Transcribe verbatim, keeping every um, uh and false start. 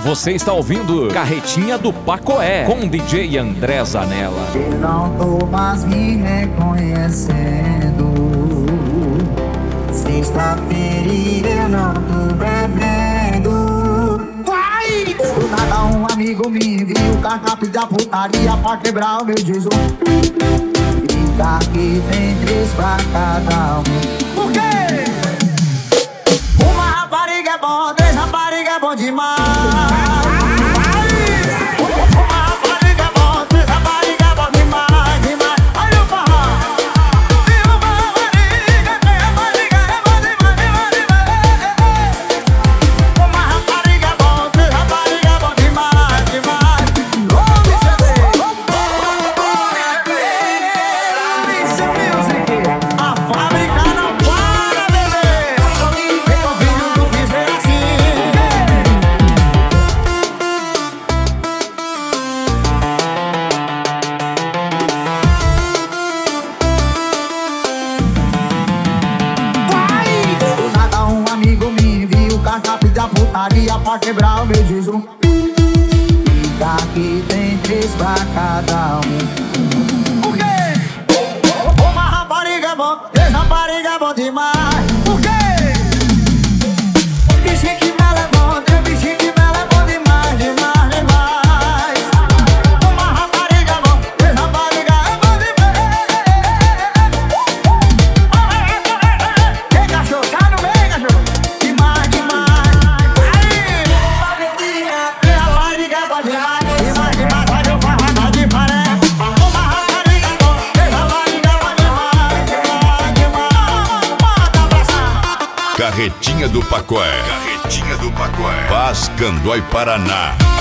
Você está ouvindo Carretinha do Pacoé com D J André Zanella. Eu não tô mais me reconhecendo. Sexta-feira e eu não tô bebendo. Vai! Do nada um amigo me enviou cardápio da putaria pra quebrar o meu jejum. E aqui tem três pra cada um. Por quê? Uma rapariga é bom, três rapariga é bom demais. Pra quebrar o meu jejum. E daqui tem três pra cada um. Por quê? Uma rapariga é bom, três rapariga é bom demais. Por quê? Bichinho que mela é bom, três bichinho que mela é bom demais, demais, demais. Uma rapariga é bom, três rapariga é bom demais. Ei, cachorro, sai no meio, cachorro. Demais, demais. Carretinha do Pacoé. Carretinha do Pacoé. Paz, Candói, Paraná.